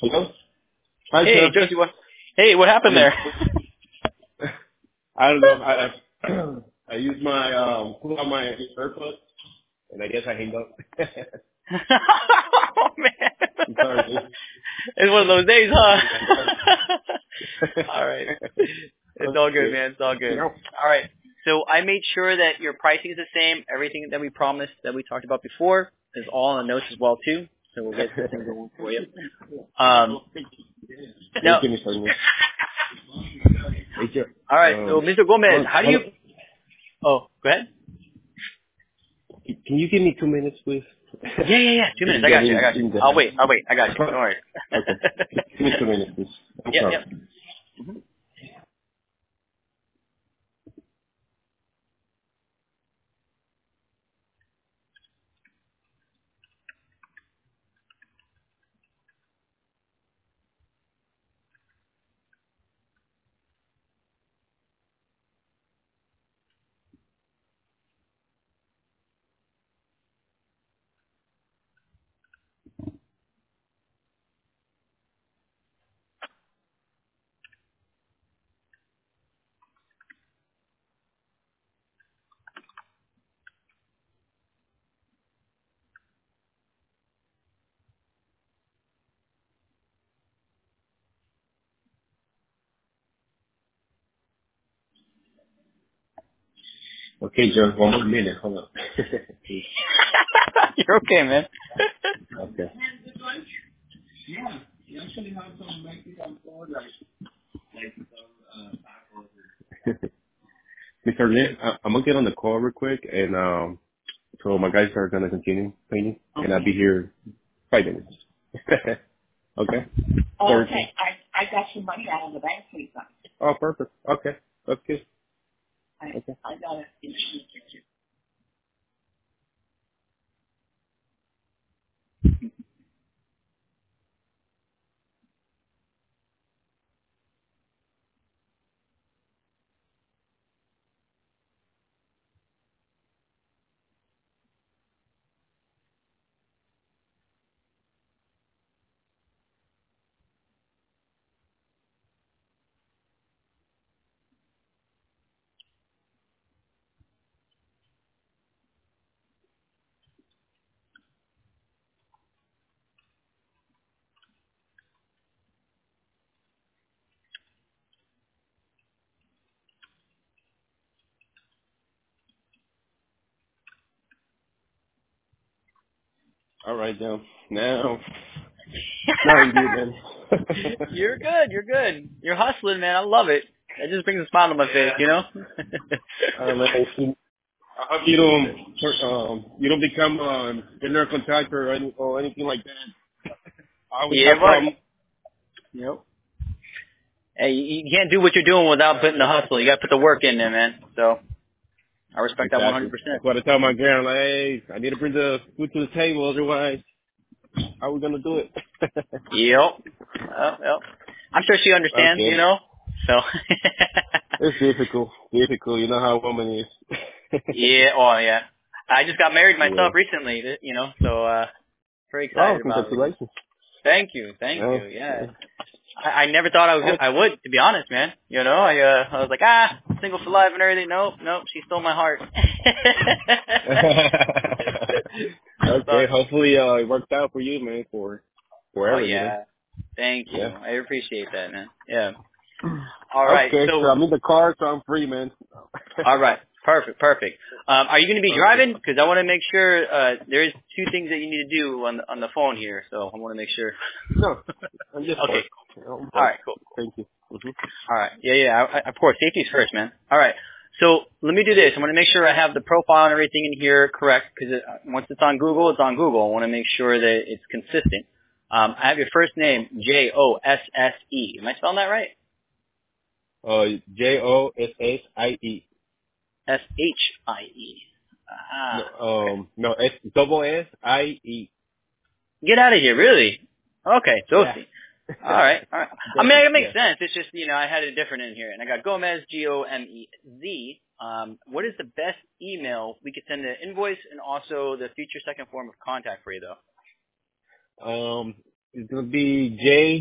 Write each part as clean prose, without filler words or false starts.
Hello? Hi, Hey, Jeff. Josie, Hey, what happened there? I don't know. I used my pull out my AirPods, and I guess I hang up. Oh man, I'm sorry, dude. it's one of those days, huh? All right, it's all good, Okay. man. It's all good. Yeah. All right, so I made sure that your pricing is the same. Everything that we promised that we talked about before is all in the notes as well too. So we'll get this thing going for you. Hey, Now, give me a second. Hey, Jeff. all right. So, Mr. Gomez, how do you? Hello. Oh, go ahead. Can you give me 2 minutes, please? Yeah. 2 minutes. Just I got you. getting I got you. in the I'll house. wait. I got you. Don't worry. Okay. Give me 2 minutes, please. I'm Yep. sorry. Yep. Okay, Jeff. One more minute. Hold on. Please. You're okay, man. Okay. Mr. Lin, I'm gonna get on the call real quick, and so my guys are gonna continue painting, and I'll be here 5 minutes. Okay. Oh, Sorry. okay. I got your money out of the bank, please. Oh, perfect. Okay. That's good. I Okay. I got it. All right, now I'm good, man. You're good. You're good. You're hustling, man. I love it. It just brings a smile on my face, you know? Man, I hope you don't become general contractor or anything like that. I always Yeah, have buddy. problems. Yep. Hey, you can't do what you're doing without putting the hustle. You got to put the work in there, man. So I respect that 100%. Exactly. That's what I tell my girl. Like, hey, I need to bring the food to the table, otherwise, how are we gonna do it? Yep. Yep. I'm sure she understands, you Okay. know? So. It's difficult. Difficult. You know how a woman is. Yeah. Oh, yeah. I just got married Yeah. myself recently, you know, so very Oh, excited about it. congratulations. Thank you. Thank Yeah. you. Yeah. I never thought Oh. I would, to be honest, man. You know, I was like, single for life and everything. Nope, she stole my heart. Okay. So, Hopefully, it worked out for you, man. For oh forever, you know. yeah, thank you. Yeah. I appreciate that, man. Yeah. All right. Okay. So So, I'm in the car, so I'm free, man. all right. Perfect. Are you going to be Okay. driving? Because I want to make sure there is two things that you need to do on the phone here. So I want to make sure. No, I'm just Okay. parked. I'm All parked. right. Cool. Thank you. Hmm. All right. Yeah. Of course, safety's first, man. All right. So let me do this. I want to make sure I have the profile and everything in here correct because once it's on Google, it's on Google. I want to make sure that it's consistent. I have your first name, Josse. Am I spelling that right? Josie. Shie. No, Ah. Okay. no, double SIE. Get out of here, really? Okay, Yeah. Josie. All right. I mean, Josie. it makes Yeah. sense. It's just, I had it different in here. And I got Gomez, Gomez. What is the best email we could send the invoice and also the future second form of contact for you, though? It's gonna be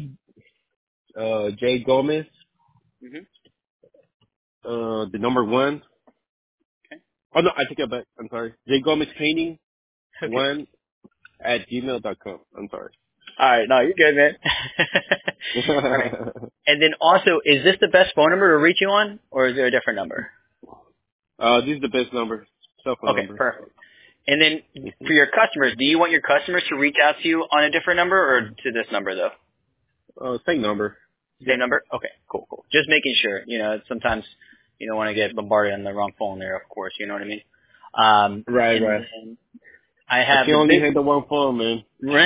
J Gomez, Mhm. the number 1. Okay. Oh no, I take it back. I'm sorry. J Gomez Painting Okay. 1 at gmail.com. I'm sorry. All right. No, you're good, man. All right. And then also, is this the best phone number to reach you on, or is there a different number? This is the best number, cell phone Okay, number. perfect. And then Mm-hmm. for your customers, do you want your customers to reach out to you on a different number or to this number though? Same number. Same number? Okay, cool, cool. Just making sure. You know, sometimes you don't want to get bombarded on the wrong phone there, of course. You know what I mean? Right. And then I I have can the only big. hit the one phone, man.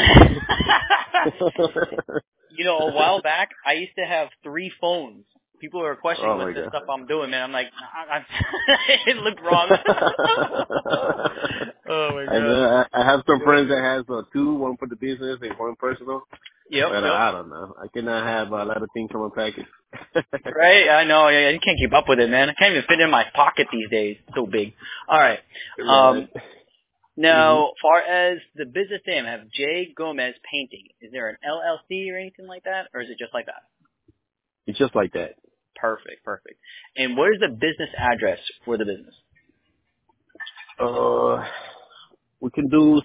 You know, a while back, I used to have 3 phones. People are questioning Oh what my this god. stuff I'm doing, man. I'm like, it looked wrong. Oh my And god. I have some friends that has 2, one for the business and one personal. Yep, But yep. I don't know. I cannot have a lot of things on my package. Right? I know. Yeah, you can't keep up with it, man. I can't even fit in my pocket these days. It's so big. All right. Right. hmm Now, far as the business name, I have J. Gomez Painting. Is there an LLC or anything like that, or is it just like that? It's just like that. Perfect, perfect. And what is the business address for the business? We can do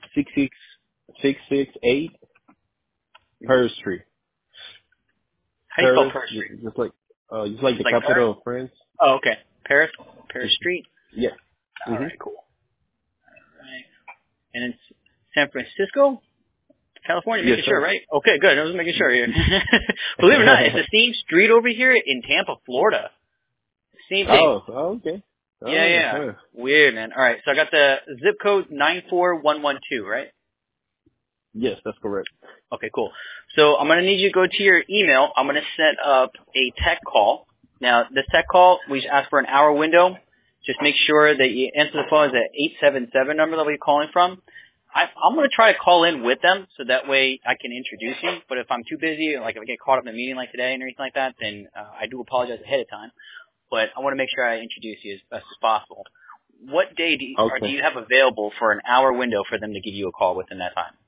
668 Paris Street. How do you spell Paris, Paris Street? just like the Like Paris? capital of France. Oh, okay. Paris Street. Yeah. All hmm right, cool. All right. And it's San Francisco, California, Yes, making sure, sir. right? Okay, good. I was making sure here. Believe it or not, it's the same street over here in Tampa, Florida. Same thing. Okay. Yeah, Oh, yeah. huh. Weird, man. All right, so I got the zip code 94112, right? Yes, that's correct. Okay, cool. So I'm going to need you to go to your email. I'm going to set up a tech call. Now, this tech call, we just ask for an hour window. Just make sure that you answer the phone as an 877 number that we're calling from. I'm going to try to call in with them so that way I can introduce you. But if I'm too busy, like if I get caught up in a meeting like today and everything like that, then I do apologize ahead of time. But I want to make sure I introduce you as best as possible. What day do Okay. you have available for an hour window for them to give you a call within that time?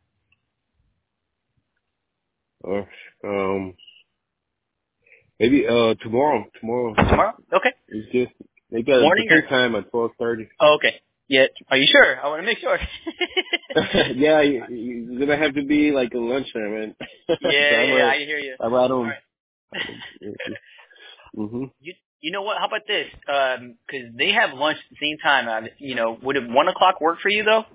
Maybe tomorrow. Tomorrow Tomorrow? Okay. is just maybe at the Morning same or? time at 12:30. Oh, okay. Yeah. Are you sure? I want to make sure. Yeah, you're gonna have to be like a lunchtime, man. So Yeah. I hear you. I'm at All home. right. Mhm. You know what? How about this? 'Cause they have lunch at the same time. You know, would it 1:00 work for you though?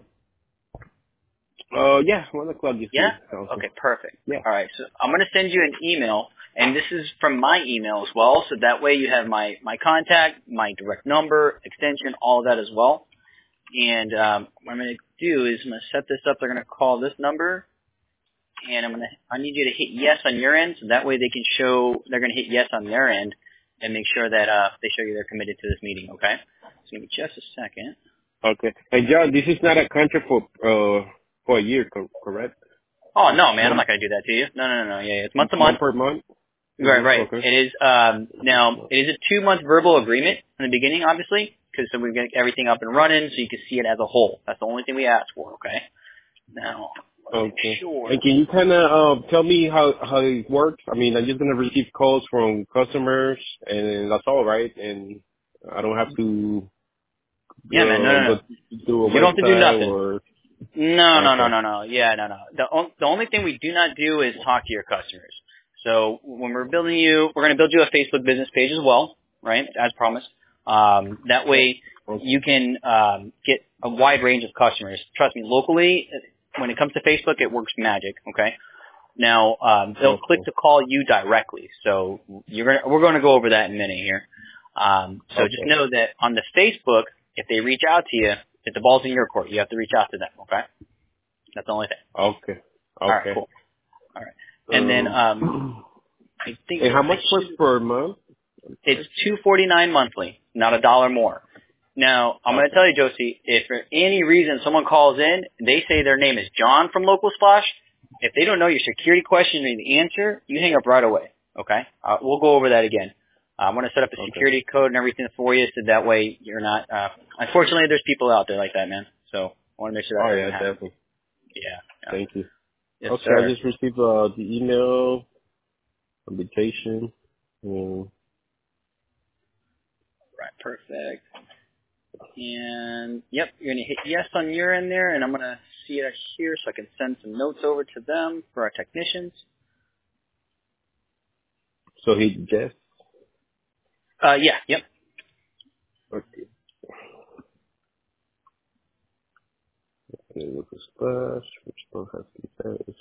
Yeah, 1:00 is Yeah. good. Also. Okay. Perfect. Yeah. All right. So I'm gonna send you an email, and this is from my email as well. So that way you have my contact, my direct number, extension, all of that as well. And what I'm gonna do is I'm gonna set this up. They're gonna call this number. And I need you to hit yes on your end, so that way they can they're going to hit yes on their end and make sure that they show you they're committed to this meeting, okay? So give me just a second. Okay. And John, this is not a contract for a year, correct? Oh, no, man, I'm One not going to do that to you. No. Yeah, it's month to one month. per month. Right. Okay. It is, now, it is a 2-month verbal agreement in the beginning, obviously, because so we get everything up and running so you can see it as a whole. That's the only thing we ask for, okay? Now, let's make Okay. sure. And can you kind of tell me how it works? I mean, I'm just gonna receive calls from customers, and that's all, right? And I don't have to Yeah, man, go no. to a You don't have to do website nothing. or okay. No. Yeah, no. The only thing we do not do is talk to your customers. So when we're going to build you a Facebook business page as well, right? As promised. That way Okay. you can get a wide range of customers. Trust me, locally, when it comes to Facebook, it works magic. Okay. Now they'll click to call you directly. So we're going to go over that in a minute here. So just know that on the Facebook, if they reach out to you, if the ball's in your court, you have to reach out to them, okay? That's the only thing. Okay. All right, cool. All right. And then I think And how much was per month? it's $249 monthly, not $1 more. Now, I'm going to tell you, Josie, if for any reason someone calls in, they say their name is John from Local Splash, if they don't know your security question or the answer, you hang up right away, okay? We'll go over that again. I'm going to set up a security code and everything for you so that way you're not, unfortunately there's people out there like that, man. So I want to make sure that doesn't happen. Definitely. Yeah. Thank you. Yes, Okay, I sir. just received the email, invitation. Right, perfect. And yep, you're gonna hit yes on your end there, and I'm gonna see it here so I can send some notes over to them for our technicians. So he just Yeah, yep. okay. Okay, look at splash, which don't have to be fast.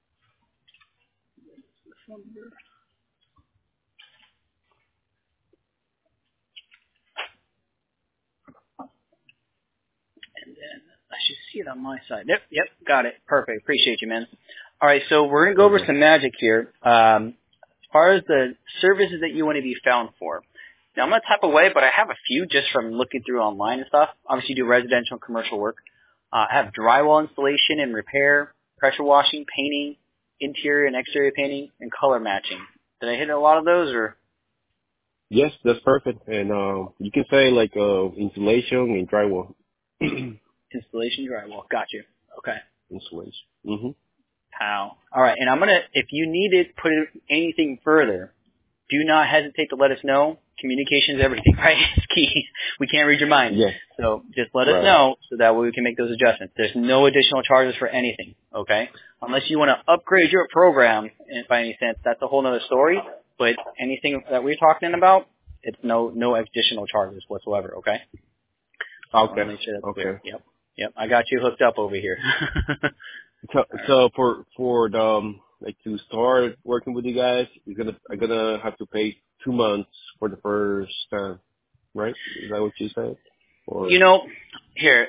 And then I should see it on my side. Yep, got it. Perfect. Appreciate you, man. All right, so we're gonna go over Okay. some magic here. As far as the services that you want to be found for. Now I'm gonna type away, but I have a few just from looking through online and stuff. Obviously, you do residential and commercial work. I have drywall installation and repair, pressure washing, painting, interior and exterior painting, and color matching. Did I hit a lot of those, or Yes, that's perfect. And you can say like insulation and drywall. installation drywall? Got you. Okay. Insulation. Mhm. How? All right, and I'm gonna, if you need it, put it anything further, do not hesitate to let us know. Communication is everything, right? It's key. We can't read your mind. Yes. So just let us Right. know so that way we can make those adjustments. There's no additional charges for anything, okay? Unless you want to upgrade your program by any sense, that's a whole other story. But anything that we're talking about, it's no additional charges whatsoever, okay? So I want to Okay. make sure that's Okay. clear. Yep. I got you hooked up over here. So for the like to start working with you guys, I'm gonna have to pay 2 months for the first time, right? Is that what you said? Or You know, here,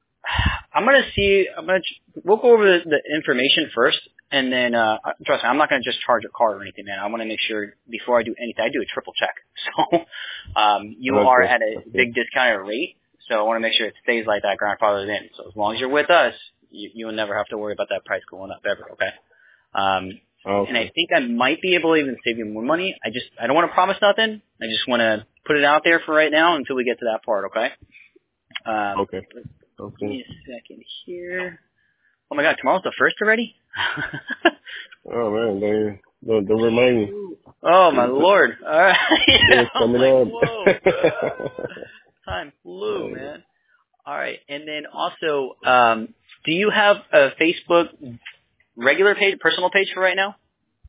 we'll go over the information first, and then, trust me, I'm not going to just charge a card or anything, man. I want to make sure before I do anything, I do a triple check. So, you are okay. at a big discounted rate, so I want to make sure it stays like that grandfathered in. So as long as you're with us, you will never have to worry about that price going up ever, okay? And I Okay. think I might be able to even save you more money. I don't want to promise nothing. I just want to put it out there for right now until we get to that part, okay? Okay. Give me Okay. a second here. Oh my God, tomorrow's the first already? Oh man, don't remind me. Oh my Lord. Alright. It's I'm coming like, up. whoa. Time flew, man. Alright, and then also, do you have a Facebook regular page, personal page for right now?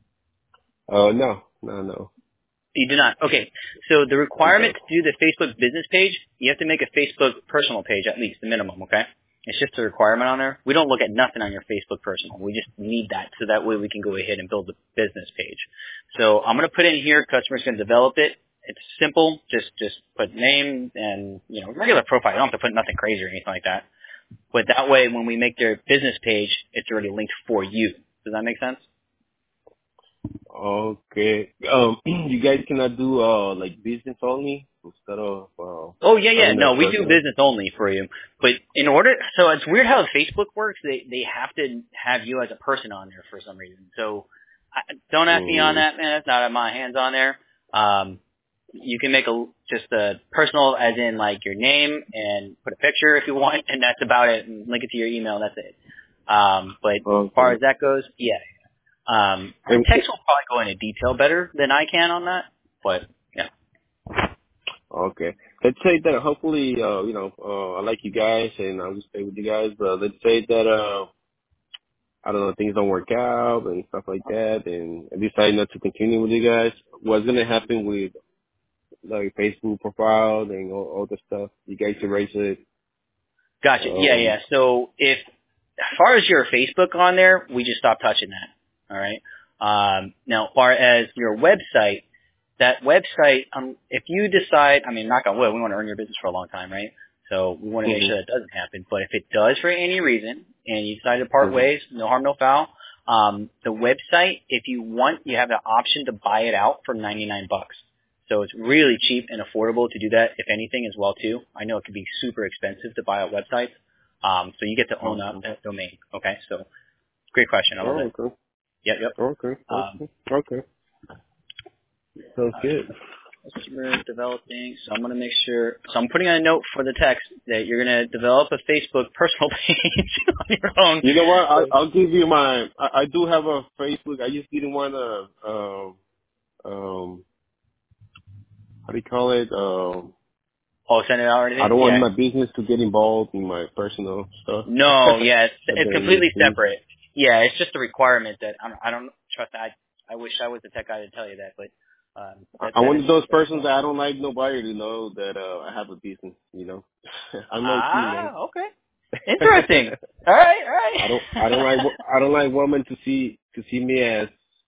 No. You do not. Okay. So the requirement to do the Facebook business page, you have to make a Facebook personal page at least, the minimum, okay? It's just a requirement on there. We don't look at nothing on your Facebook personal. We just need that so that way we can go ahead and build the business page. So I'm going to put in here, customer's going to develop it. It's simple. Just put name and, regular profile. You don't have to put nothing crazy or anything like that. But that way when we make their business page, it's already linked for you. Does that make sense? Okay. You guys cannot do like business only instead of Oh yeah. having a No, we do personal. business only for you. But so it's weird how Facebook works. They have to have you as a person on there for some reason. So don't ask me on that, man. That's not my hands on there. You can make just a personal, as in like your name and put a picture if you want, and that's about it. And link it to your email. That's it. But as far as that goes, yeah. Text will probably go into detail better than I can on that. But yeah. Okay. Let's say that hopefully, I like you guys and I'll just stay with you guys, but let's say that, I don't know, things don't work out and stuff like that and I decide not to continue with you guys. What's going to happen with like Facebook profile and all the stuff? You guys erase it. Gotcha. Yeah. So as far as your Facebook on there, we just stopped touching that. All right. Now, as far as your website, that website, if you decide, knock on wood, we want to earn your business for a long time, right? So we want to make sure that doesn't happen. But if it does for any reason and you decide to part ways, no harm, no foul, the website, if you want, you have the option to buy it out for $99. So it's really cheap and affordable to do that, if anything, as well, too. I know it can be super expensive to buy out websites. So you get to own that domain. Okay. So great question. I love it. Okay. Yep. Okay. Okay. Sounds good. Customer developing. So I'm going to make sure. So I'm putting a note for the text that you're going to develop a Facebook personal page on your own. You know what? I'll give you my. I do have a Facebook. I just didn't want to. How do you call it? Oh, send it out already? I don't want my business to get involved in my personal stuff. No, yeah, it's then completely you see. separate. Yeah, it's just a requirement that I don't trust. I wish I was the tech guy to tell you that, but I'm one of those persons that I don't like nobody to know that I have a business. You know, I'm low key, man. Okay. Interesting. All right. I don't like women to see me as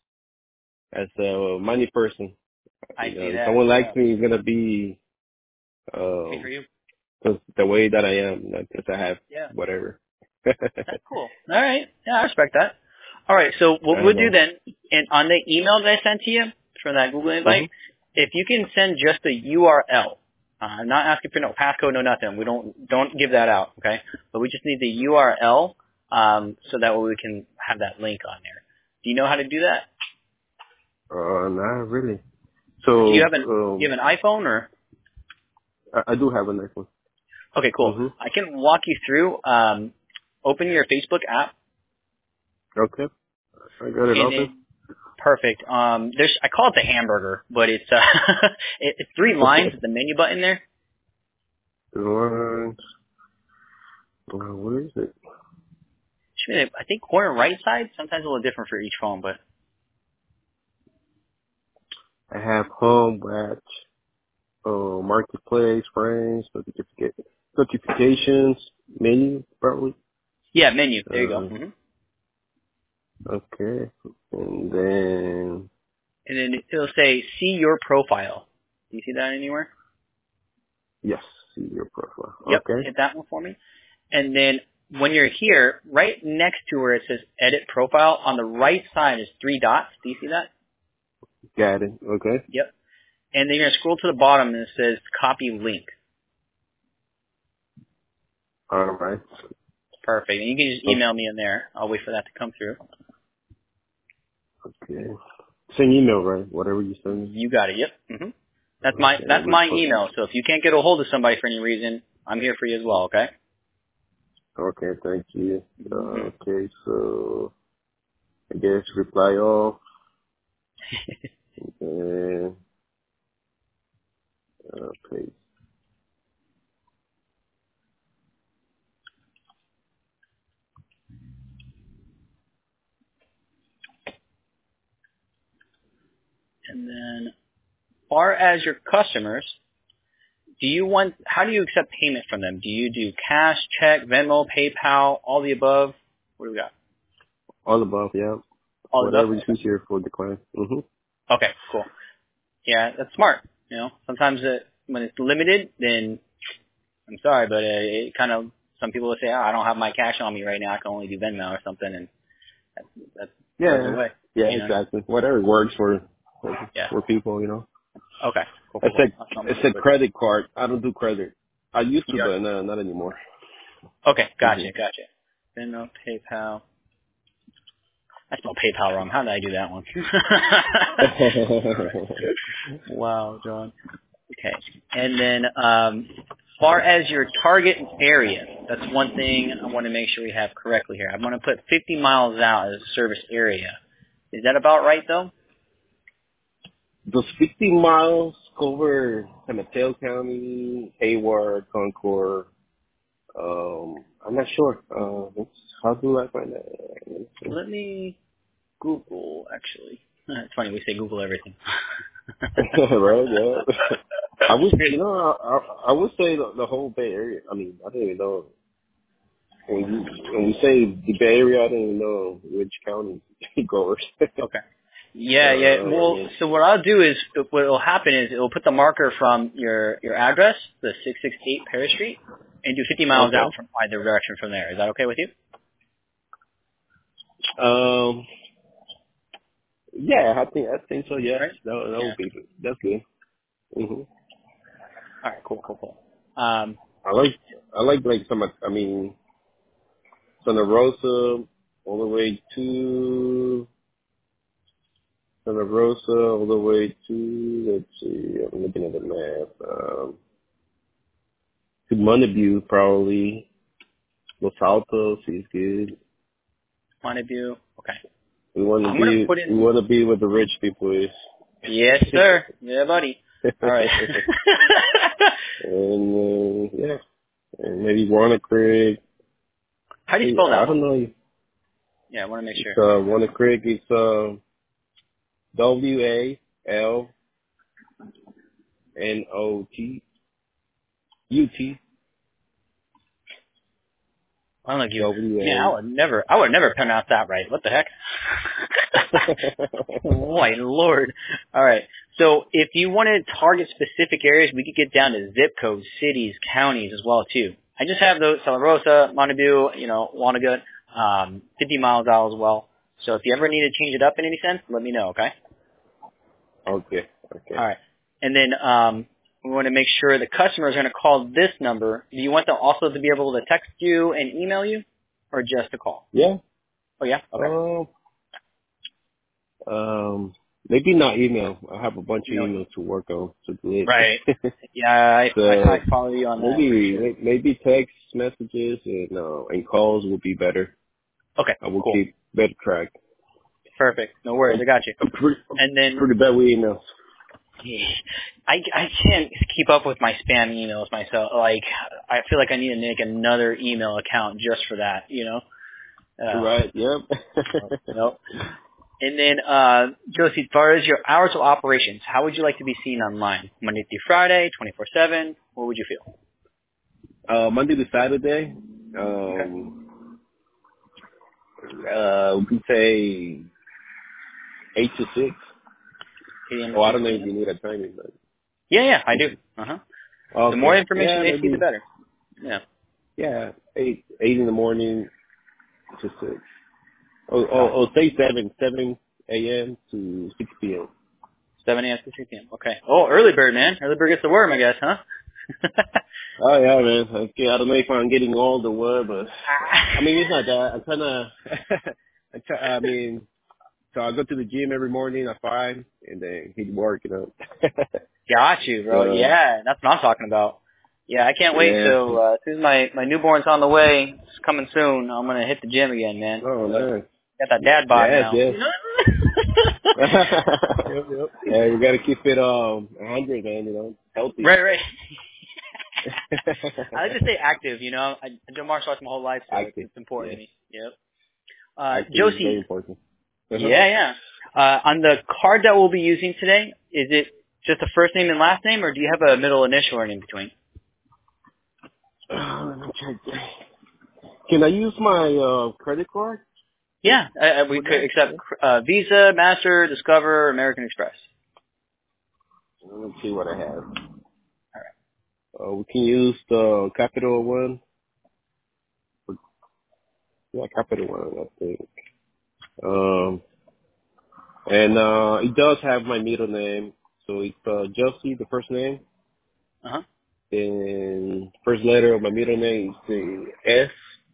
a money person. I see If that. someone likes me, it's gonna be Hey, for you. cause the way that I am, not because I have whatever. That's cool. All right. Yeah, I respect that. All right. So what I we'll do know. then, and on the email that I sent to you from that Google invite, if you can send just the URL. I'm not asking for no passcode, no nothing. We don't give that out, okay? But we just need the URL so that way we can have that link on there. Do you know how to do that? Not really. So Do you have an iPhone or? I do have an iPhone. Okay, cool. I can walk you through. Open your Facebook app. Okay. I got it open. Perfect. I call it the hamburger, but it's it's 3 lines at the menu button there. 3 lines. Where is it? I think corner right side. Sometimes a little different for each phone, but I have home, batch, marketplace, friends, notifications, menu, probably. Yeah, menu. There you go. Okay. And then it'll say see your profile. Do you see that anywhere? Yes, see your profile. Yep. Okay. Hit that one for me. And then when you're here, right next to where it says edit profile, on the right side is 3 dots. Do you see that? Got it. Okay. Yep. And then you're going to scroll to the bottom and it says copy link. All right. Perfect. And you can just email me in there. I'll wait for that to come through. Okay. Same email, right? Whatever you send me. You got it. Yep. That's my email. So if you can't get a hold of somebody for any reason, I'm here for you as well. Okay. Okay. Thank you. Okay. So I guess reply all. And please. And then, far as your customers, how do you accept payment from them? Do you do cash, check, Venmo, PayPal, all the above? What do we got? All above, yeah. All Whatever above? is easier for the client. Okay, cool. Yeah, that's smart. Sometimes when it's limited, then I'm sorry, but it kind of, some people will say, I don't have my cash on me right now. I can only do Venmo or something, and that's the way. Yeah, exactly. Whatever works for people, Okay. Cool. It's a credit card. I don't do credit. I used to, but no, not anymore. Okay, gotcha. Venmo, PayPal. I spelled PayPal wrong. How did I do that one? Wow, John. Okay. And then, far as your target area, that's one thing I want to make sure we have correctly here. I'm going to put 50 miles out as a service area. Is that about right, though? Does 50 miles cover San Mateo County, Hayward, Concord? I'm not sure. How do I find that? Let me Google, actually. It's funny, we say Google everything. Right, yeah. I would say the whole Bay Area. I mean, I didn't even know. When we say the Bay Area, I didn't even know which county it covers. Okay. Yeah. Well, so what I'll do is, what will happen is it will put the marker from your address, the 668 Paris Street, and do 50 miles out from either direction from there. Is that okay with you? Yeah, I think so. Yeah, Right? that would be good. That's good. All right, cool. I like some. I mean, Santa Rosa all the way to Santa Rosa all the way to let's see. I'm looking at the map. To Montague, probably. Los Altos is good. Montague. Okay. We want I'm gonna put in. we want to be where the rich people is. Yes, sir. Yeah, buddy. All right. And yeah, and maybe Warner Creek. How do you spell that I one? don't know. Yeah, I want to make sure. Warner Creek is WALNOTUT. I don't know yeah, I would never pronounce that right. What the heck? My Lord. All right. So if you want to target specific areas, we could get down to zip codes, cities, counties as well too. I just have those Santa Rosa, Montague, Wannagood, 50 miles out as well. So if you ever need to change it up in any sense, let me know, okay? Okay. All right. And then we want to make sure the customers are going to call this number. Do you want them also to be able to text you and email you, or just to call? Yeah. Oh, yeah? Okay. Maybe not email. I have a bunch of emails to work on to delete. Right. Yeah, I follow you on that. Maybe text messages and calls will be better. Okay. I will cool. keep better track. Perfect. No worries. I got you. And then pretty bad with emails. I can't keep up with my spam emails myself. Like, I feel like I need to make another email account just for that, Right, yep. Nope. And then, Josie, as far as your hours of operations, how would you like to be seen online? Monday through Friday, 24/7? What would you feel? Monday to Saturday. We could say 8 to 6. Oh, I don't know if you need a timing, but yeah, I do. Okay. The more information they see, the better. Yeah. Yeah, 8 in the morning to 6. Say 7 a.m. to 6 p.m. 7 a.m. to 6 p.m. Okay. Oh, early bird, man. Early bird gets the worm, I guess, huh? Oh yeah, man. Okay, I don't know if I'm getting all the word, but I mean it's not that. I'm kind of. So I go to the gym every morning at 5 and then hit work, Got you, bro. Yeah, that's what I'm talking about. Yeah, I can't wait till as soon as my newborn's on the way, it's coming soon. I'm gonna hit the gym again, man. Oh man. Got that dad bod now. Yes. Yep. Yeah, we gotta keep it 100, man. Healthy. Right. I like to stay active. I do martial arts my whole life, so it's important to me. Yep. Josie. Very important. Yeah. On the card that we'll be using today, is it just a first name and last name, or do you have a middle initial or in between? Let me check. Can I use my credit card? Yeah, we could accept Visa, Master, Discover, American Express. Let me see what I have. All right. We can use the Capital One. Yeah, Capital One, I think. And it does have my middle name, so it's Josie, the first name. Uh-huh. And first letter of my middle name is the S.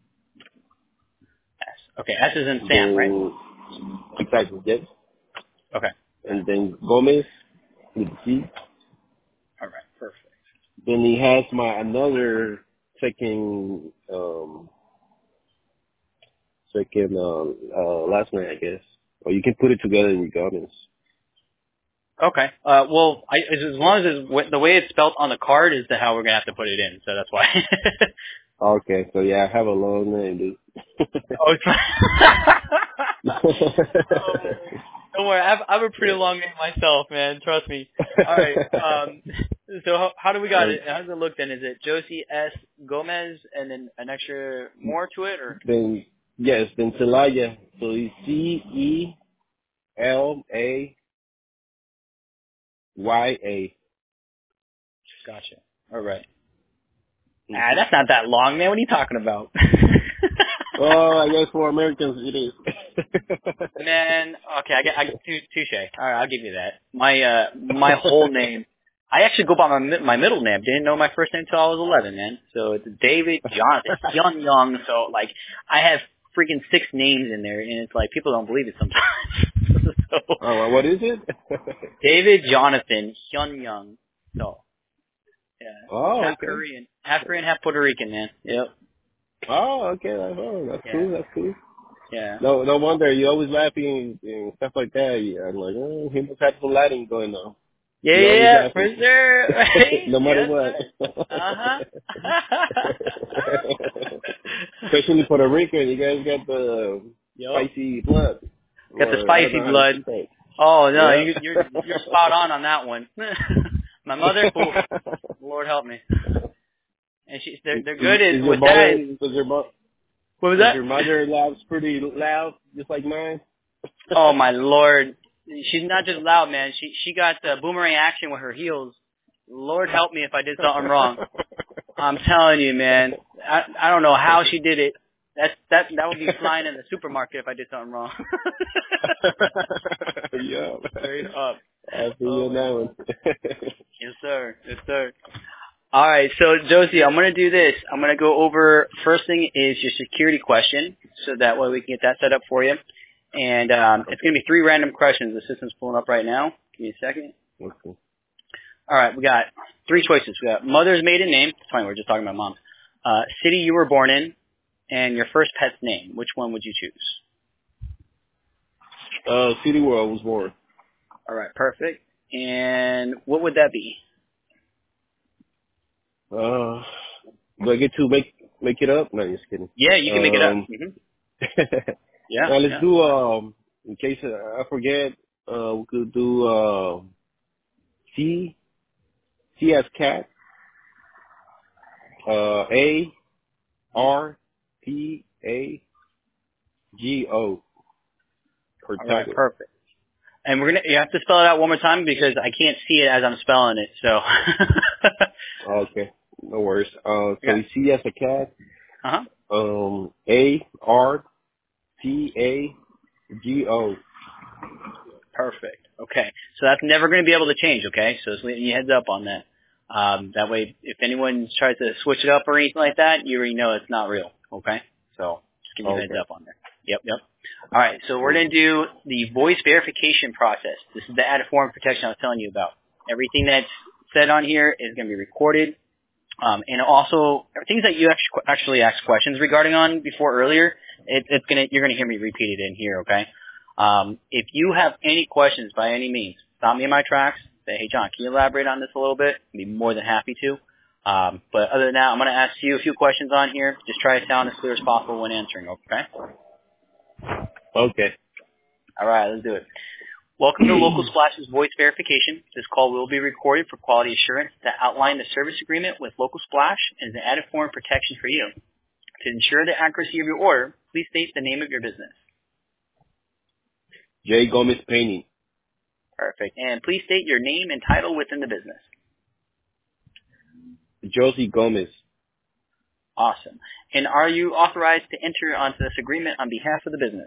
S. Okay, S is in Sam, right? Exactly, yes. Okay. And then Gomez with G. All right, perfect. Then he has my another second last name, I guess. Or you can put it together regardless. Okay. Well, as long as it's, the way it's spelled on the card is how we're gonna have to put it in, so that's why. Okay, so yeah, I have a long name, dude. Oh, it's don't worry, I have a pretty long name myself, man. Trust me. All right. So how do we got it? How does it look then? Is it Josie S. Gomez and then an extra more to it, or? Then Celaya. So it's CELAYA. Gotcha. All right. That's not that long, man. What are you talking about? Oh, I guess for Americans it is. Man, okay, I get touche. All right, I'll give you that. My whole name, I actually go by my middle name. Didn't know my first name until I was 11, man. So it's David Jonathan Young. So like, I have freaking 6 names in there, and it's like people don't believe it sometimes. So, what is it? David Jonathan Hyun-young. So, yeah. Oh, Half okay. Korean, half Puerto Rican, man. Yep. Oh, okay. That's Yeah. cool. That's cool. Yeah. No wonder you always laughing and stuff like that. Yeah, I'm like, oh, he must have some Latin going on. Yeah, You're yeah, always yeah, for laughing, sure. Right? no matter Yes, what. sir. Uh-huh. Especially Puerto Rican, you guys got the Yup. spicy blood, Got the or I don't spicy know how to blood. say. Oh no, Yeah. you're spot on that one. My mother, oof, Lord help me. And they're good Is at your with that. mother? What was Does that? your mother laughs pretty loud, just like mine? Oh my Lord, she's not just loud, man. She got boomerang action with her heels. Lord help me if I did something wrong. I'm telling you, man. I don't know how she did it. That would be flying in the supermarket if I did something wrong. Yeah. Straight up. I feel you Oh on my that God. one. Yes, sir. Yes, sir. All right, so Josie, I'm going to do this. I'm going to go over, first thing is your security question, so that way we can get that set up for you. And it's going to be 3 random questions. The system's pulling up right now. Give me a second. Okay. All right, we got 3 choices. We got mother's maiden name. It's funny, we're just talking about moms. City you were born in, and your first pet's name. Which one would you choose? City where I was born. All right, perfect. And what would that be? Do I get to make it up? No, just kidding. Yeah, you can make it up. Mm-hmm. Yeah. Now let's Yeah. do in case I forget, we could do C as cat, ARTAGO for All right, tiger. perfect. And you have to spell it out one more time because I can't see it as I'm spelling it. So. Okay, no worries. So Yeah. we C as a cat, Uh-huh. ARTAGO. Perfect. Okay. So that's never going to be able to change. Okay. So just letting you heads up on that. That way, if anyone tries to switch it up or anything like that, you already know it's not real. Okay. So just give you a heads Okay. up on that. Yep. Yep. All right. So we're going to do the voice verification process. This is the added form of protection I was telling you about. Everything that's said on here is going to be recorded. And also, things that you actually asked questions regarding on before earlier, you're gonna hear me repeat it in here, okay? If you have any questions by any means, stop me in my tracks. Say, hey John, can you elaborate on this a little bit? I'd be more than happy to. But other than that, I'm gonna ask you a few questions on here. Just try to sound as clear as possible when answering, okay? Okay. All right, let's do it. Welcome to Local Splash's voice verification. This call will be recorded for quality assurance to outline the service agreement with Local Splash and is an added form of protection for you. To ensure the accuracy of your order, please state the name of your business. J. Gomez Painting. Perfect. And please state your name and title within the business. Josie Gomez. Awesome. And are you authorized to enter onto this agreement on behalf of the business?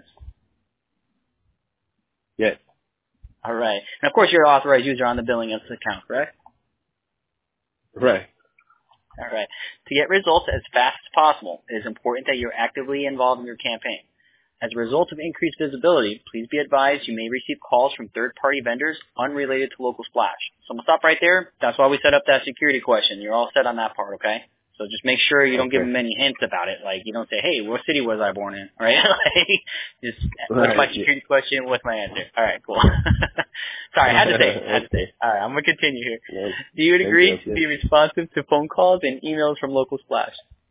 Yes. All right. And of course, you're an authorized user on the billing of this account, correct? Right. All right. To get results as fast as possible, it is important that you're actively involved in your campaign. As a result of increased visibility, please be advised you may receive calls from third-party vendors unrelated to Local Splash. So I'm going to stop right there. That's why we set up that security question. You're all set on that part, okay? So just make sure you don't give them any hints about it. Like, you don't say, hey, what city was I born in, right? Like, just, what's my security question? What's my answer? All right, cool. Sorry, I had to say it. Okay. All right, I'm going to continue here. Yes. Do you agree Thank to you. be responsive to phone calls and emails from Local Splash?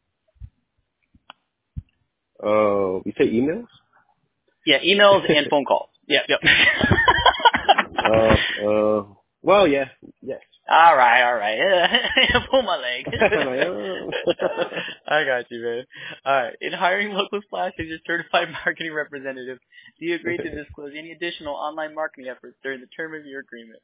You say emails? Yeah, emails and phone calls. Yep. Well, yeah, yes. All right. Pull my leg. Oh. I got you, man. All right. In hiring Local Splash as your certified marketing representative, do you agree to disclose any additional online marketing efforts during the term of your agreement?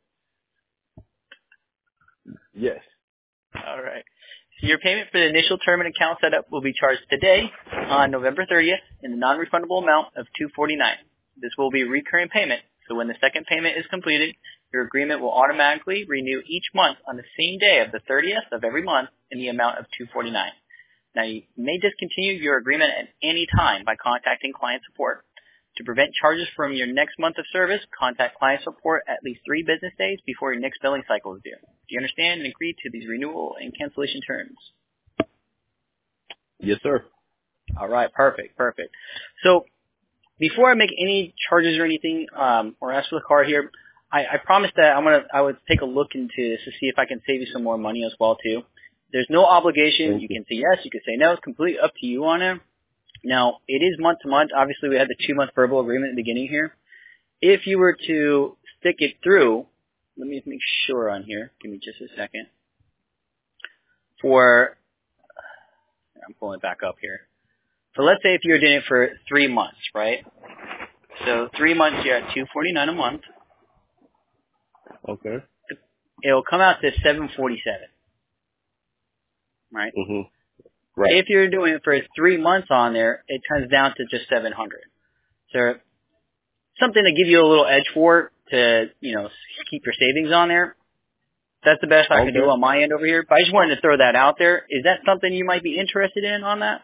Yes. All right. So your payment for the initial term and account setup will be charged today on November 30th in the non-refundable amount of $249. This will be a recurring payment, so when the second payment is completed, your agreement will automatically renew each month on the same day of the 30th of every month in the amount of $249. Now, you may discontinue your agreement at any time by contacting client support. To prevent charges from your next month of service, contact client support at least 3 business days before your next billing cycle is due. Do you understand and agree to these renewal and cancellation terms? Yes, sir. All right, perfect. So before I make any charges or anything, or ask for the card here, I promised that I would take a look into this to see if I can save you some more money as well too. There's no obligation. You can say yes, you can say no. It's completely up to you on it. Now, it is month to month. Obviously, we had the 2-month verbal agreement at the beginning here. If you were to stick it through, let me make sure on here. Give me just a second. I'm pulling it back up here. So let's say if you're doing it for 3 months, right? So 3 months, you're at $249 a month. Okay. It'll come out to $747, right? Mhm. Right. If you're doing it for 3 months on there, it turns down to just $700. So something to give you a little edge for to, keep your savings on there. That's the best I can do on my end over here. But I just wanted to throw that out there. Is that something you might be interested in on that?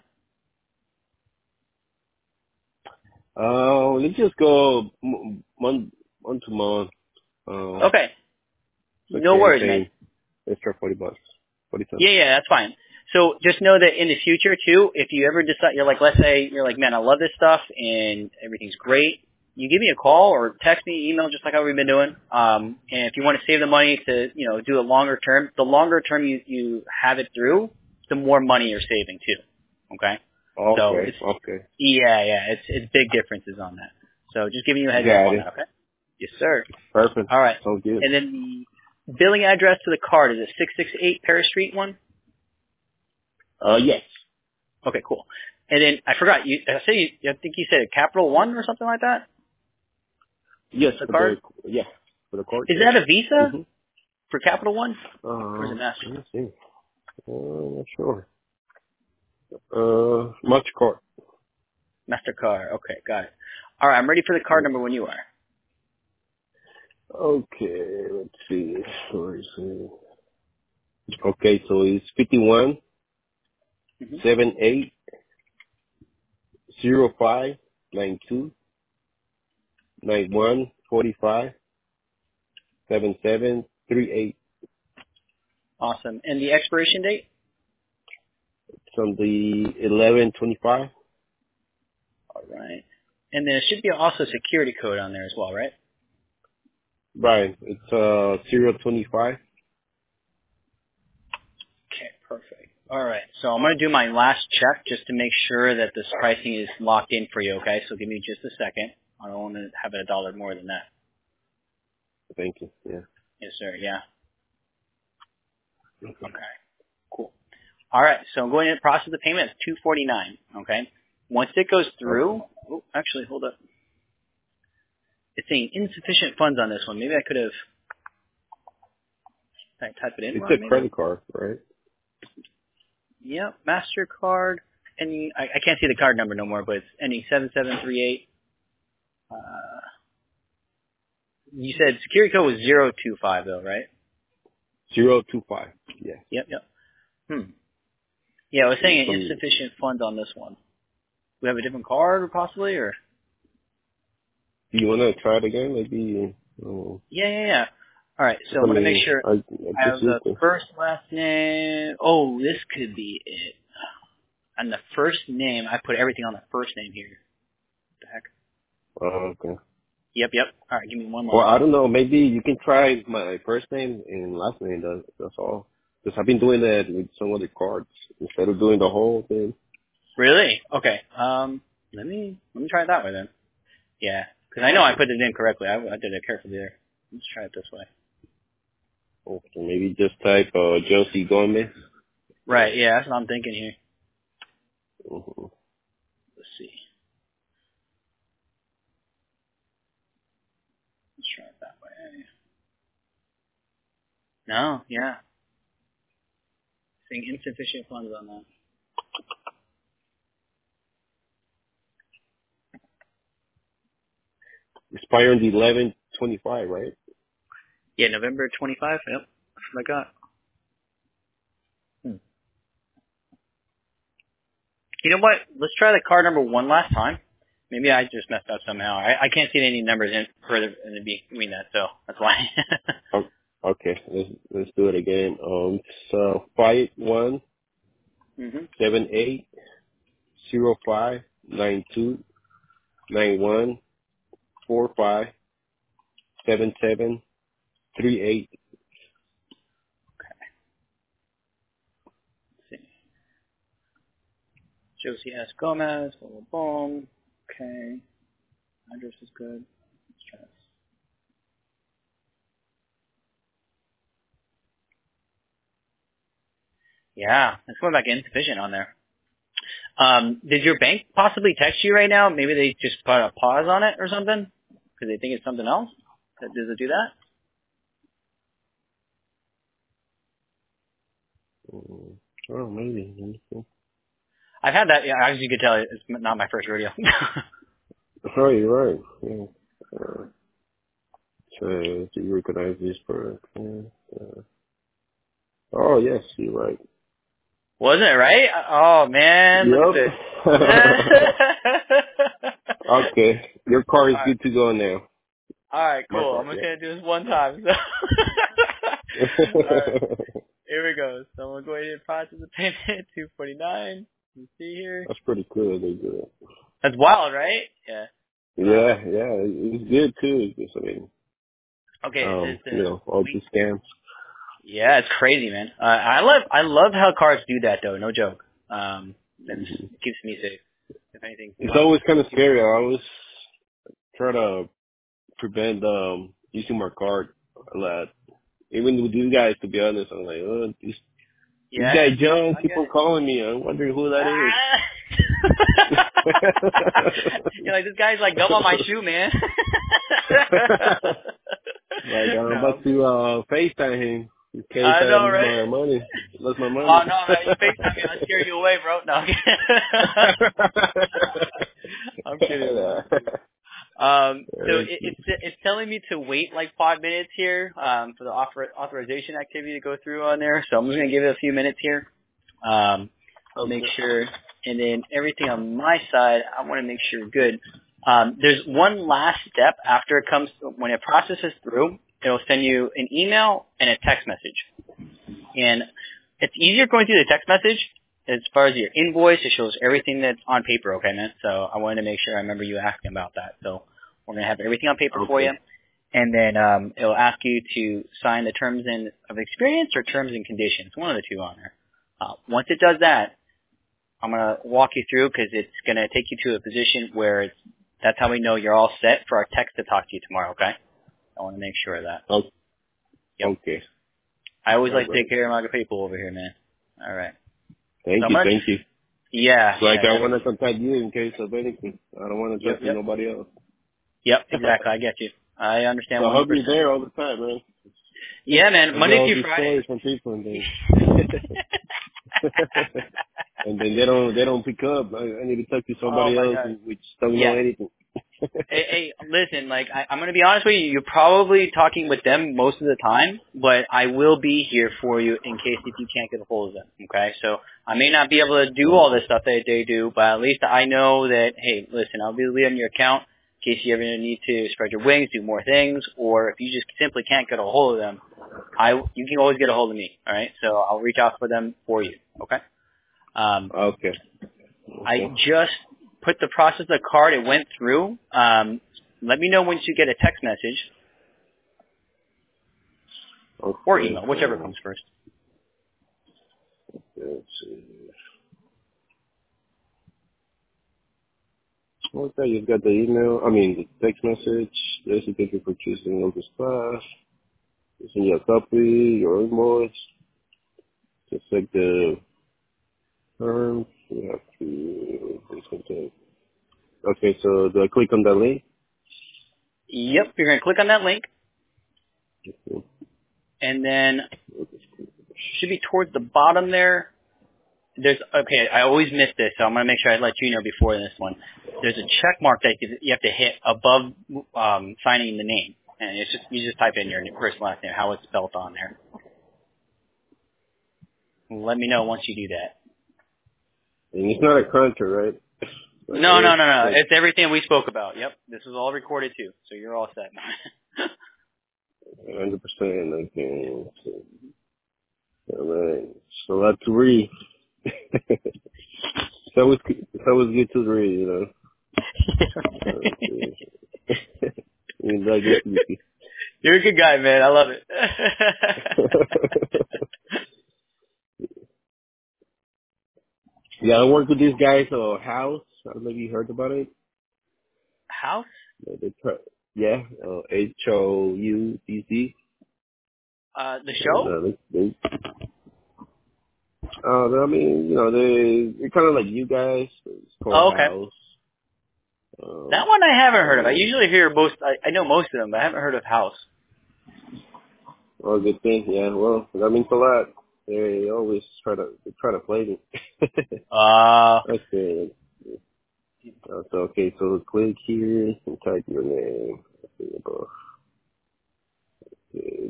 Let's just go month to month. Okay. No worries, man. Extra $40. 40 cents. Yeah, that's fine. So just know that in the future too, if you ever decide, let's say you're like, man, I love this stuff and everything's great. You give me a call or text me, email, just like how we've been doing. And if you want to save the money to, do a longer term, the longer term you have it through, the more money you're saving too. Okay. Okay. So it's big differences on that. So just giving you a heads Got up on it. that. Okay. Yes, sir. Perfect. All right. Sounds good. And then the billing address to the card is it 668 Paris Street one? Yes. Okay, cool. And then I forgot. I think you said a Capital One or something like that. Yes. The card. For the card. Is that a Visa Mhm. for Capital One? Or is it Master? Let me see. Not sure. MasterCard. MasterCard. Okay, got it. All right, I'm ready for the card number when you are. Okay. Let's see. Where is it? Okay, so it's 51 78 05 92 91 45 77 38. Awesome. And the expiration date? It's on the 11/25. All right. And there should be also a security code on there as well, right? Right. It's 025. Okay, perfect. All right. So I'm going to do my last check just to make sure that this pricing is locked in for you, okay? So give me just a second. I don't want to have it $1 more than that. Thank you. Yeah. Yes, sir. Yeah. Okay. Cool. All right. So I'm going to process the payment at $249, okay? Once it goes through, actually, hold up. It's saying insufficient funds on this one. Maybe I could have type it in It's wrong, a maybe? credit card, right? Yep, MasterCard. Ending, I can't see the card number no more, but it's ending 7738. You said security code was 025 though, right? 025. Yes. Yep. Yeah, I was saying insufficient funds on this one. We have a different card possibly, or? Do you want to try it again? Maybe. Yeah. All right, so I'm going to make sure I have the first, last name. Oh, this could be it. And the first name, I put everything on the first name here. What the heck? Okay. Yep. All right, give me one more. Well, I don't know. Maybe you can try my first name and last name. That's all. Because I've been doing that with some other cards instead of doing the whole thing. Really? Okay. Let me try it that way then. Yeah, because I know I put it in correctly. I did it carefully there. Let's try it this way. Okay, maybe just type Josie Gomez. Right. Yeah, that's what I'm thinking here. Mm-hmm. Let's see. Let's try it that way. No. Yeah. Saying insufficient funds on that. Expiring the 11/25, right? Yeah, November 25. Yep. That's what I got. You know what? Let's try the card number one last time. Maybe I just messed up somehow. I can't see any numbers in further in between that, so that's why. Okay, let's do it again. So 5178059292. Mhm. 78059291457738. Let's see. Josie S. Gomez. Boom, boom, boom. Okay. Address is good. Let's try this. Yeah, it's going back insufficient on there. Did your bank possibly text you right now? Maybe they just put a pause on it or something because they think it's something else. Does it do that? Oh, maybe. Let me see. I've had that. Yeah, as you could tell, it's not my first rodeo. Oh, you're right. Yeah. So do you recognize this product? Oh, yes, you're right. Wasn't it right? Oh man, look at this. Yep. Okay, your car is good to go now. All right, My cool. car, I'm just yeah. gonna do this one time. So. All right, here we go. So I'm gonna go ahead and process the payment. $249. You see here. That's pretty cool. They do it. That's wild, right? Yeah. Yeah, it's good too. Because, I mean, Okay, it says all these scams. yeah, it's crazy, man. I love how cars do that though. No joke. That keeps me safe. If anything. It's always kind of scary. I always try to prevent using my card a lot. Even with these guys, to be honest, I'm like, oh, this guy John keep on calling me. I'm wondering who that is. You're like, this guy's like gum on my shoe, man. Like I'm about to FaceTime him in case I I know, lose right? my money. Lost my money. Oh no, man, you FaceTime me, I'll scare you away, bro. No, I'm kidding, man. So it's telling me to wait like 5 minutes here for the authorization activity to go through on there. So I'm just gonna give it a few minutes here. Make sure, and then everything on my side, I want to make sure we're good. There's one last step after it comes when it processes through. It'll send you an email and a text message, and it's easier going through the text message. As far as your invoice, it shows everything that's on paper, okay, man? So I wanted to make sure I remember you asking about that. So we're going to have everything on paper for you. And then it'll ask you to sign the terms of experience or terms and conditions, one of the two on there. Once it does that, I'm going to walk you through because it's going to take you to a position where that's how we know you're all set for our text to talk to you tomorrow, okay? I want to make sure of that. Okay. Yep. Okay. I always like to take care of my people over here, man. All right. Thank you. Yeah. It's like I want to contact you in case of anything. I don't want to talk to nobody else. Yep, exactly. I get you. I understand. So 100%. I hope you're there all the time, man. Yeah, man. Monday through Friday. Stories from people and then and then they don't pick up. I need to talk to somebody else which don't know anything. Hey, listen, like, I'm going to be honest with you. You're probably talking with them most of the time, but I will be here for you in case if you can't get a hold of them, okay? So I may not be able to do all this stuff that they do, but at least I know that, hey, listen, I'll be on your account in case you ever need to spread your wings, do more things, or if you just simply can't get a hold of them, you can always get a hold of me, all right? So I'll reach out for them for you, okay? Okay. I just put the process of the card. It went through. Let me know once you get a text message or email, whichever comes first. Let's see. Okay, you've got the email. The text message. Thank you for choosing Locust Class. Send you a copy, your invoice. Just like the terms. You have to do something. Okay, so do I click on that link? Yep, you're going to click on that link, Okay. and then should be towards the bottom there. I always miss this, so I'm going to make sure I let you know before this one. There's a check mark that you have to hit above signing the name, and you just type in your first and last name, how it's spelled on there. Let me know once you do that. And it's not a cruncher, right? Like, No. like, It's everything we spoke about. Yep. This is all recorded too, so you're all set. 100%. Okay. All right. So that's three. So it's good to read, you know. You're a good guy, man. I love it. Yeah, I work with these guys House. I don't know if you heard about it. House? Yeah, HOUCC. The And, show? I mean, you know, they're kind of like you guys. It's called Oh, okay. House. That one I haven't heard of. I usually hear I know most of them, but I haven't heard of House. Oh, good thing. Yeah, well, that means a lot. They always try to play me. Okay. Okay, so click here and type your name. Okay.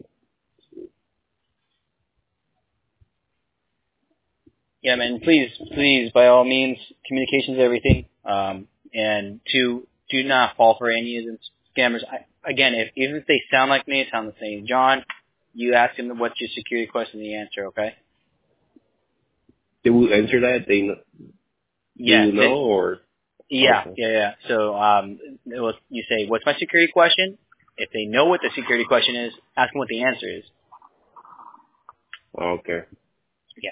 Yeah, man. Please, by all means, communication's everything. And do not fall for any of the scammers. Again, even if they sound like me, it sounds the same. John, you ask them what's your security question, the answer, okay? They will answer that. They Yeah. know or Yeah. okay. Yeah. So, you say, what's my security question? If they know what the security question is, ask them what the answer is. Okay. Yeah.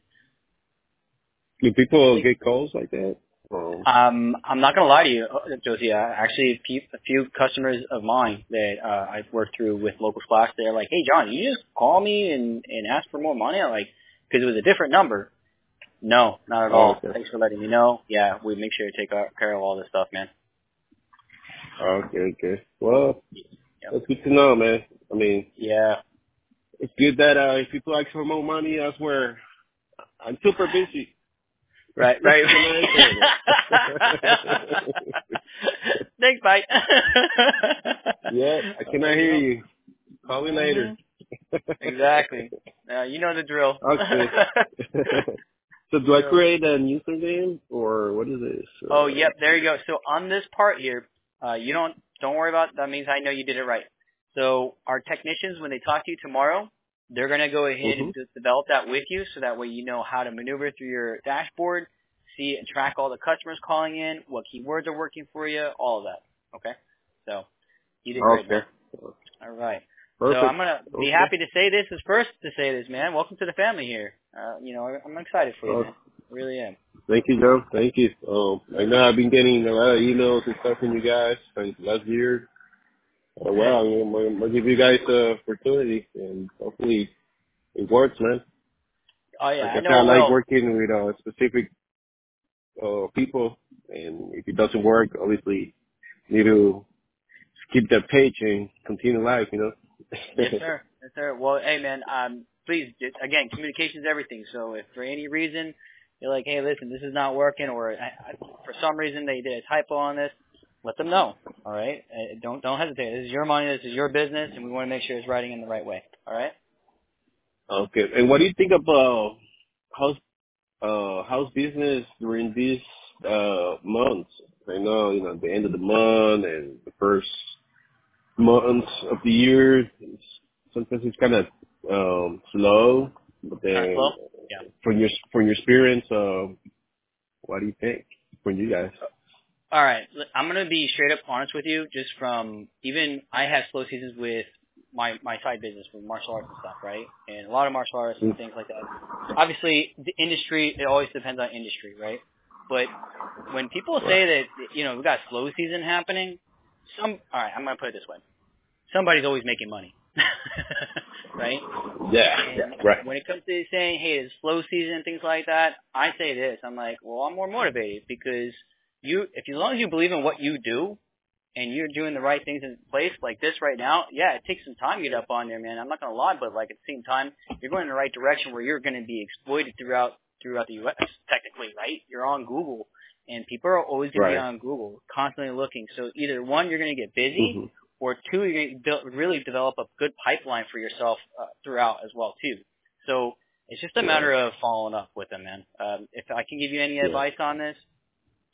Do people get calls like that? I'm not gonna lie to you, Josie. Actually, a few customers of mine that I've worked through with Local Splash, they're like, "Hey, John, you just call me and ask for more money?" I'm like, because it was a different number. No, not at all. Okay. Thanks for letting me know. Yeah, we make sure to take care of all this stuff, man. Okay. Well, Yep. that's good to know, man. I mean, Yeah. it's good that if people ask for more money, that's where I'm super busy. Right. Thanks, bye. Yeah, I cannot hear you. Call me later. Exactly. You know the drill. Okay. So do I create a username or what is this? Oh, yep. There you go. So on this part here, you don't worry about. That means I know you did it right. So our technicians, when they talk to you tomorrow, they're gonna go ahead and develop that with you, so that way you know how to maneuver through your dashboard, see and track all the customers calling in, what keywords are working for you, all of that. Okay. So you did great, man. All right. Perfect. So I'm gonna be happy to say this is first to say this, man. Welcome to the family here. I'm excited for you, man. I really am. Thank you, Joe. Thank you. I know I've been getting a lot of emails and stuff from you guys since last year. Well, I'm gonna give you guys the opportunity, and hopefully it works, man. Oh yeah, Like I I said, know I it like will. working with specific people, and if it doesn't work, obviously you need to keep that page and continue life, you know. Yes, sir. Yes, sir. Well, hey, man, please, again, communication's everything. So if for any reason you're like, hey, listen, this is not working, or for some reason they did a typo on this, let them know. All right? Don't hesitate. This is your money. This is your business, and we want to make sure it's writing in the right way. All right? Okay. And what do you think about house business during these months? I know, the end of the month and the first months of the year. Sometimes it's kind of slow, but Kind of then slow? Yeah. from your experience, what do you think from you guys? All right. I'm going to be straight up honest with you. Just from even I have slow seasons with my side business with martial arts and stuff, right? And a lot of martial artists and things like that. Obviously, the industry, it always depends on industry, right? But when people say that, we got slow season happening, all right, I'm going to put it this way. Somebody's always making money, right? Yeah, And right. when it comes to saying, hey, it's slow season and things like that, I say this. I'm like, well, I'm more motivated because as long as you believe in what you do and you're doing the right things in place like this right now, yeah, it takes some time to get up on there, man. I'm not going to lie, but like at the same time, you're going in the right direction where you're going to be exploited throughout the U.S. technically, right? You're on Google, and people are always going to be on Google, constantly looking. So either one, you're going to get busy, or two, you're going to really develop a good pipeline for yourself throughout as well too. So it's just a matter of following up with them, man. If I can give you any advice on this,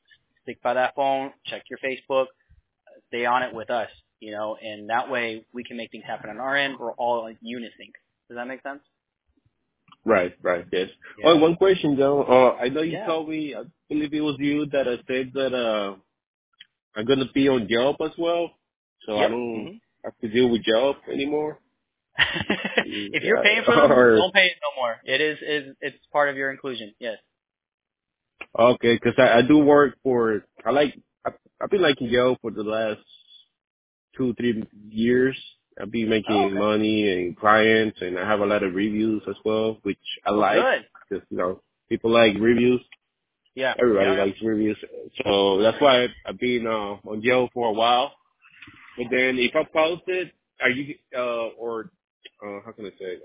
stick by that phone, check your Facebook, stay on it with us, and that way we can make things happen on our end. We're all like unisync. Does that make sense? Right, yes. Yeah. Oh, one question, Joe. I know you Yeah. told me, I believe it was you that said that I'm gonna be on Yelp as well, so I Yep. don't have to deal with Yelp anymore. If you're paying for them, don't pay it no more. It's part of your inclusion. Yes. Okay, because I do work for, I've been liking Yelp for the last 2-3 years. I've been Oh, making okay. money and clients, and I have a lot of reviews as well, which I like, Good. because, people like reviews. Yeah. Everybody Yeah. likes reviews. So that's why I've been on Yelp for a while. But then if I post it, are you, how can I say,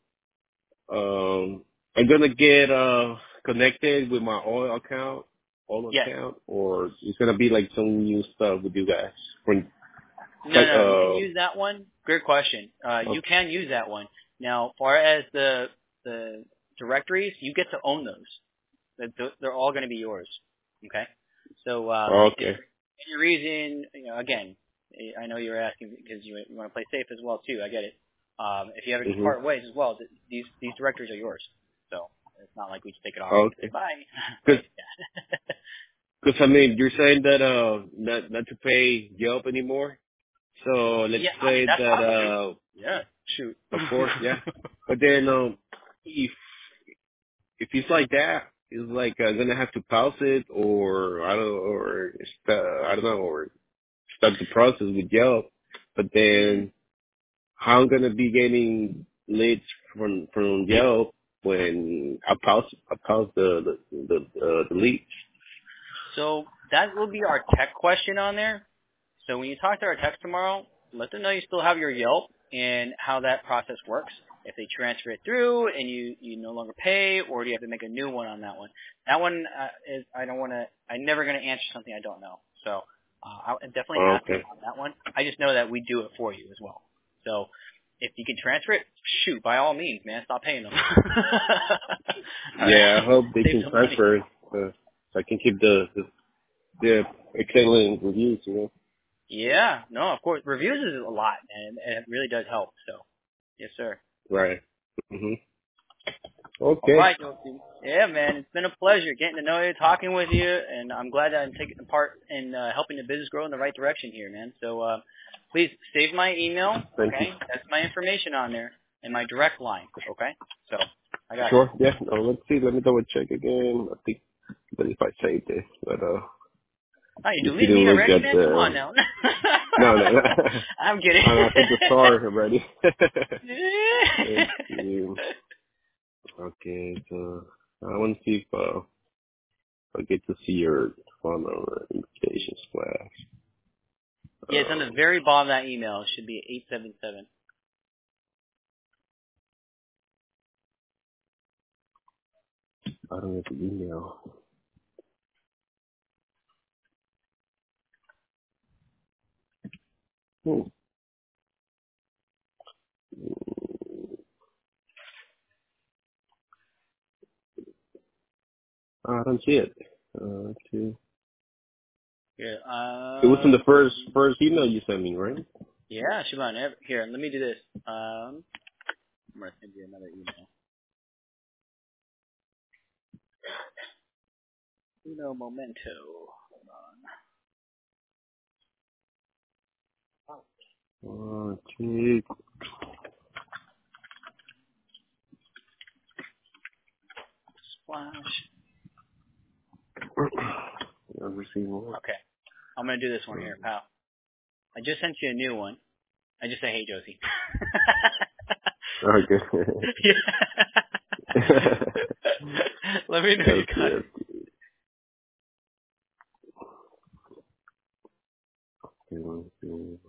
I'm gonna get connected with my old Yes. account, or it's gonna be like some new stuff with you guys. No. You can use that one. Great question. You Okay. can use that one. Now, far as the directories, you get to own those. They're all going to be yours. Okay. So if Okay. for any reason, again, I know you're asking because you want to play safe as well too. I get it. If you ever just Mhm. part ways as well, these directories are yours. So it's not like we just take it off and say Okay. bye. Because Right? Yeah. I mean, you're saying that not to pay Yelp anymore. So let's Yeah, I mean say that's that optional. Yeah. Shoot. of course, yeah. But then if it's like that, it's like gonna have to pause it, or I don't know, or start the process with Yelp. But Mhm. then how I'm gonna be getting leads from Yelp when I pause the leads? So that will be our tech question on there. So when you talk to our techs tomorrow, let them know you still have your Yelp and how that process works. If they transfer it through and you no longer pay, or do you have to make a new one on that one? That one is I'm never going to answer something I don't know. So I'll definitely ask them Okay. on that one. I just know that we do it for you as well. So if you can transfer it, shoot, by all means, man, stop paying them. All Yeah, I right. hope they Save can some money. transfer it, so I can keep the excellent reviews. Yeah, no, of course. Reviews is a lot, and it really does help. So, yes, sir. Right. Mhm. All Okay. right, Josie. Yeah, man, it's been a pleasure getting to know you, talking with you, and I'm glad that I'm taking part in helping the business grow in the right direction here, man. So, please save my email, Thank you. okay? That's my information on there, and my direct line, okay? So, I got you. Sure. Yeah. Let's see. Let me double check again. I think that if I saved it, but Oh, you if you deleted me didn't look already, at man? Come on the now. no. I'm kidding. I put the star already. Let's see. Okay. So I want to see if I get to see your phone number invitation splash. Yeah, it's on the very bottom of that email. It should be 877. I don't have the email. Hmm. I don't see it. Let's see. Yeah, It was in the first email you sent me, right? yeah, Siobhan. Here, let me do this. I'm gonna send you another email. Uno momento. Hold Okay. on. Splash. I've received one. Okay, I'm gonna do this one here, pal. I just sent you a new one. I just say, hey, Josie. Okay. Let me know you got it. Okay. Okay.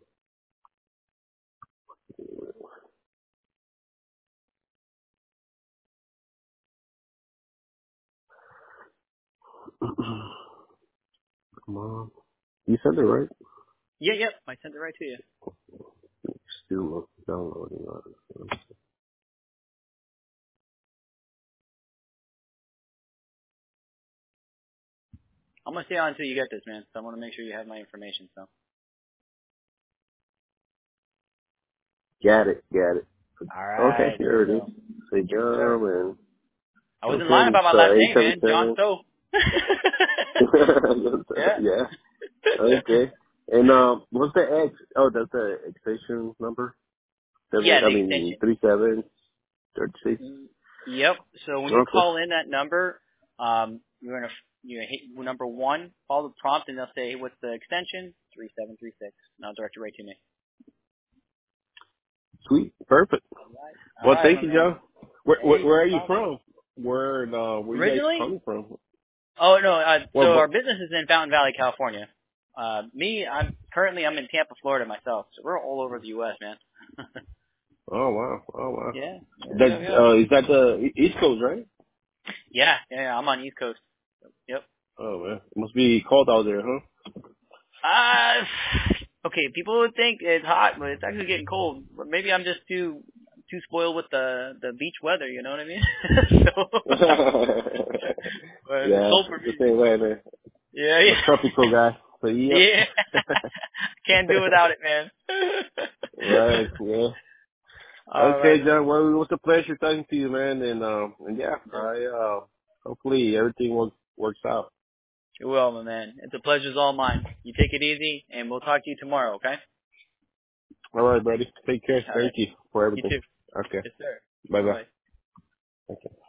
Come on. You sent it, right? Yeah, yep. I sent it right to you. Still downloading on it. I'm gonna stay on until you get this, man. So I want to make sure you have my information. So. Got it. All Okay, right, there here we it is. go. Say Yes, sir. John and I wasn't okay, lying about my last name, man. John 877. Stowe. Yeah. Yeah. Okay. And what's the X? Oh, that's the extension number. Yeah, the 3736. extension. Yep. So when you Okay. call in that number, you're gonna hit number 1, follow the prompt, and they'll say, hey, what's the extension? 3736. And I'll direct you right to me. Sweet. Perfect. All Well, right, thank my you, man. Joe. Where Hey, where no are you problem. from? Where you guys Originally? coming from? Oh no. So Well, our business is in Fountain Valley, California. I'm in Tampa, Florida myself. So we're all over the U.S., man. oh wow. Yeah. That is that the East Coast, right? Yeah. I'm on East Coast. Yep. Oh man, it must be cold out there, huh? Okay. People would think it's hot, but it's actually getting cold. But maybe I'm just too spoiled with the beach weather. You know what I mean? So, but it's Yeah, cold for it's the me. same way, man. Yeah. I'm a tropical guy, so yep. Yeah. Can't do without it, man. Right, yeah. All Okay, right. John. Well, it was a pleasure talking to you, man. And yeah, hopefully everything works out. You will, my man. It's a pleasure's all mine. You take it easy, and we'll talk to you tomorrow, okay? All right, buddy. Take care. All Thank right. you for You everything. too. Okay. Yes, sir. Bye bye. Bye-bye. Okay.